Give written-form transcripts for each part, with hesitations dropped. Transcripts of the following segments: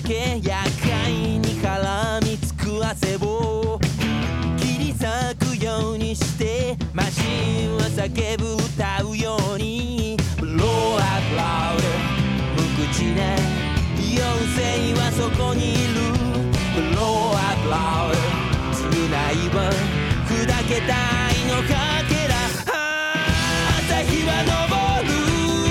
け厄介に絡みつく汗を切り裂くようにしてマシンは叫ぶ歌うように Blow up loud 無口な妖精はそこにいる Blow up loud 償いは砕けた愛のかけら朝日は昇る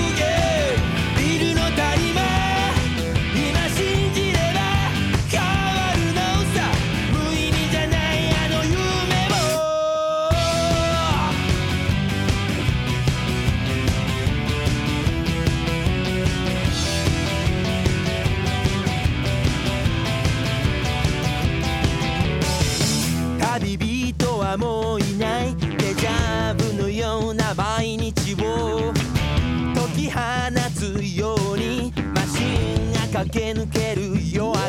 旅人はもういないデジャブのような毎日を解き放つようにマシンが駆け抜ける夜